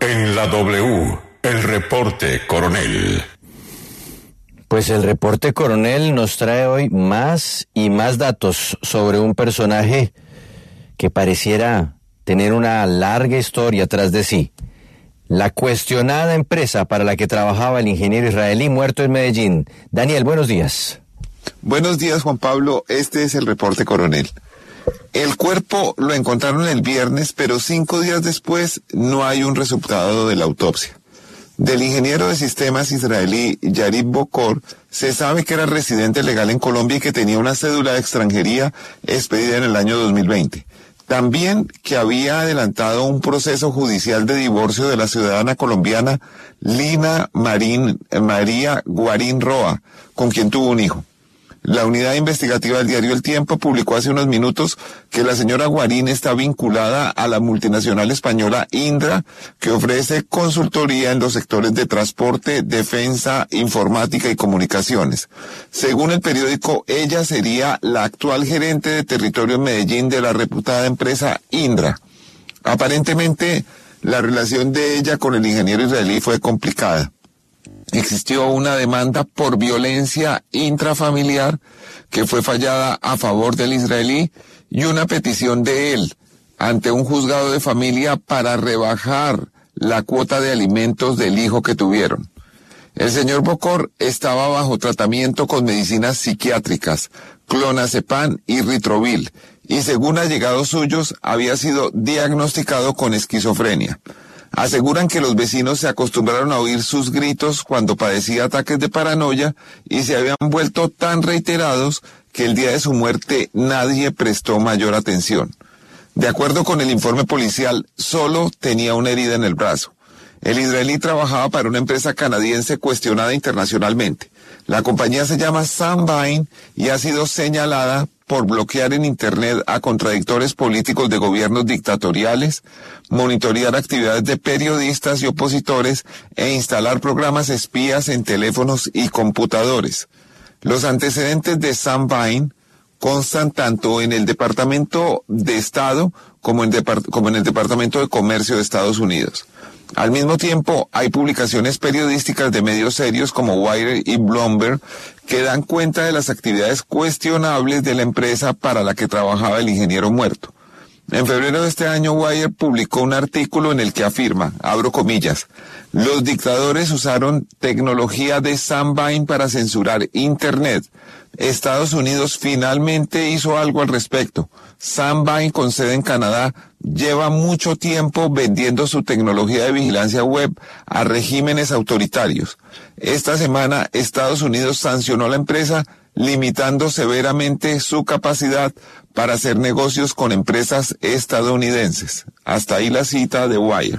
En la W, el reporte coronel. Pues el reporte coronel nos trae hoy más y más datos sobre un personaje que pareciera tener una larga historia tras de sí. La cuestionada empresa para la que trabajaba el ingeniero israelí muerto en Medellín. Daniel, buenos días. Buenos días, Juan Pablo. Este es el reporte coronel. El cuerpo lo encontraron el viernes, pero 5 días después no hay un resultado de la autopsia. Del ingeniero de sistemas israelí Yarib Bokor se sabe que era residente legal en Colombia y que tenía una cédula de extranjería expedida en el año 2020. También que había adelantado un proceso judicial de divorcio de la ciudadana colombiana Lina María Guarín Roa, con quien tuvo un hijo. La unidad investigativa del diario El Tiempo publicó hace unos minutos que la señora Guarín está vinculada a la multinacional española Indra, que ofrece consultoría en los sectores de transporte, defensa, informática y comunicaciones. Según el periódico, ella sería la actual gerente de territorio en Medellín de la reputada empresa Indra. Aparentemente, la relación de ella con el ingeniero israelí fue complicada. Existió una demanda por violencia intrafamiliar que fue fallada a favor del israelí y una petición de él ante un juzgado de familia para rebajar la cuota de alimentos del hijo que tuvieron. El señor Bokor estaba bajo tratamiento con medicinas psiquiátricas, clonazepam y ritrobil, y según allegados suyos había sido diagnosticado con esquizofrenia. Aseguran que los vecinos se acostumbraron a oír sus gritos cuando padecía ataques de paranoia y se habían vuelto tan reiterados que el día de su muerte nadie prestó mayor atención. De acuerdo con el informe policial, solo tenía una herida en el brazo. El israelí trabajaba para una empresa canadiense cuestionada internacionalmente. La compañía se llama Sandvine y ha sido señalada por bloquear en Internet a contradictores políticos de gobiernos dictatoriales, monitorear actividades de periodistas y opositores e instalar programas espías en teléfonos y computadores. Los antecedentes de Sandvine constan tanto en el Departamento de Estado como en el Departamento de Comercio de Estados Unidos. Al mismo tiempo, hay publicaciones periodísticas de medios serios como Wire y Bloomberg que dan cuenta de las actividades cuestionables de la empresa para la que trabajaba el ingeniero muerto. En febrero de este año, Wire publicó un artículo en el que afirma, abro comillas, los dictadores usaron tecnología de Sandvine para censurar Internet. Estados Unidos finalmente hizo algo al respecto. Sandvine, con sede en Canadá, lleva mucho tiempo vendiendo su tecnología de vigilancia web a regímenes autoritarios. Esta semana, Estados Unidos sancionó a la empresa, limitando severamente su capacidad para hacer negocios con empresas estadounidenses. Hasta ahí la cita de Wire.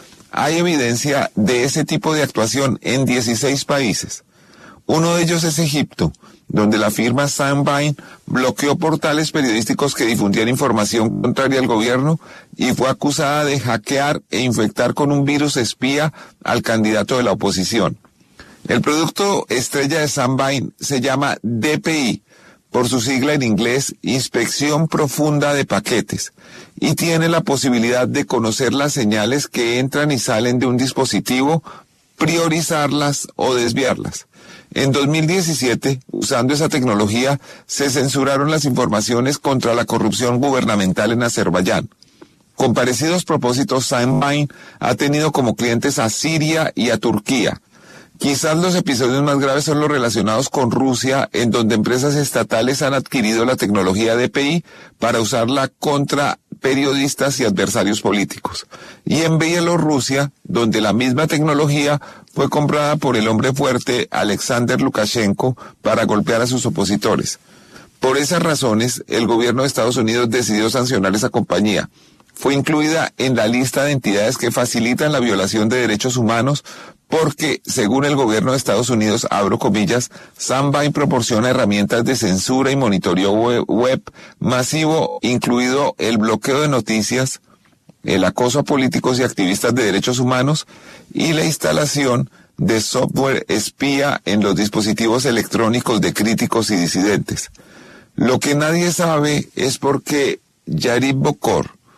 Hay evidencia de ese tipo de actuación en 16 países. Uno de ellos es Egipto, donde la firma Sandvine bloqueó portales periodísticos que difundían información contraria al gobierno y fue acusada de hackear e infectar con un virus espía al candidato de la oposición. El producto estrella de Sandvine se llama DPI, por su sigla en inglés, Inspección Profunda de Paquetes, y tiene la posibilidad de conocer las señales que entran y salen de un dispositivo, priorizarlas o desviarlas. En 2017, usando esa tecnología, se censuraron las informaciones contra la corrupción gubernamental en Azerbaiyán. Con parecidos propósitos, Sandvine ha tenido como clientes a Siria y a Turquía. Quizás los episodios más graves son los relacionados con Rusia, en donde empresas estatales han adquirido la tecnología DPI para usarla contra periodistas y adversarios políticos. Y en Bielorrusia, donde la misma tecnología fue comprada por el hombre fuerte Alexander Lukashenko para golpear a sus opositores. Por esas razones, el gobierno de Estados Unidos decidió sancionar esa compañía. Fue incluida en la lista de entidades que facilitan la violación de derechos humanos porque, según el gobierno de Estados Unidos, abro comillas, Sandvine proporciona herramientas de censura y monitoreo web masivo, incluido el bloqueo de noticias, el acoso a políticos y activistas de derechos humanos y la instalación de software espía en los dispositivos electrónicos de críticos y disidentes. Lo que nadie sabe es por qué Yarib Bokor,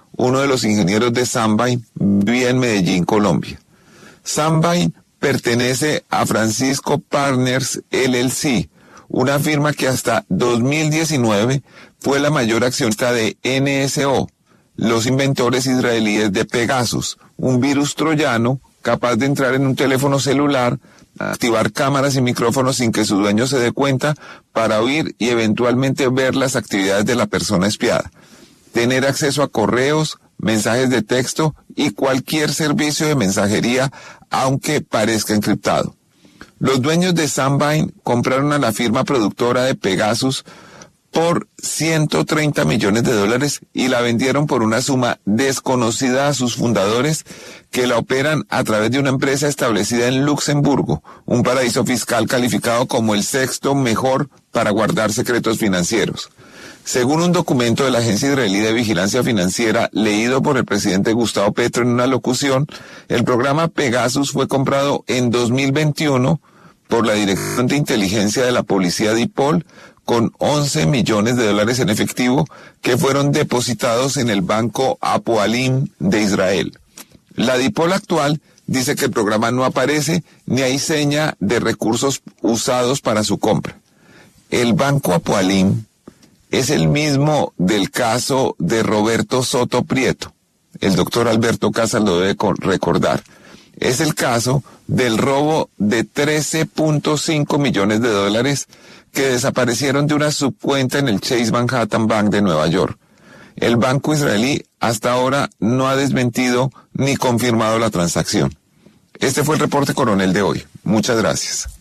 uno de los ingenieros de Sambain, vivía en Medellín, Colombia. Sambain pertenece a Francisco Partners LLC, una firma que hasta 2019 fue la mayor accionista de NSO, los inventores israelíes de Pegasus, un virus troyano capaz de entrar en un teléfono celular, activar cámaras y micrófonos sin que su dueño se dé cuenta para oír y eventualmente ver las actividades de la persona espiada, tener acceso a correos, mensajes de texto y cualquier servicio de mensajería, aunque parezca encriptado. Los dueños de Sambain compraron a la firma productora de Pegasus por $130 millones y la vendieron por una suma desconocida a sus fundadores, que la operan a través de una empresa establecida en Luxemburgo, un paraíso fiscal calificado como el sexto mejor para guardar secretos financieros. Según un documento de la Agencia Israelí de Vigilancia Financiera leído por el presidente Gustavo Petro en una locución, el programa Pegasus fue comprado en 2021 por la Dirección de Inteligencia de la Policía DIPOL con $11 millones en efectivo que fueron depositados en el banco Hapoalim de Israel. La DIPOL actual dice que el programa no aparece ni hay seña de recursos usados para su compra. El banco Hapoalim es el mismo del caso de Roberto Soto Prieto. El doctor Alberto Casas lo debe recordar. Es el caso del robo de $13.5 millones que desaparecieron de una subcuenta en el Chase Manhattan Bank de Nueva York. El banco israelí hasta ahora no ha desmentido ni confirmado la transacción. Este fue el reporte coronel de hoy. Muchas gracias.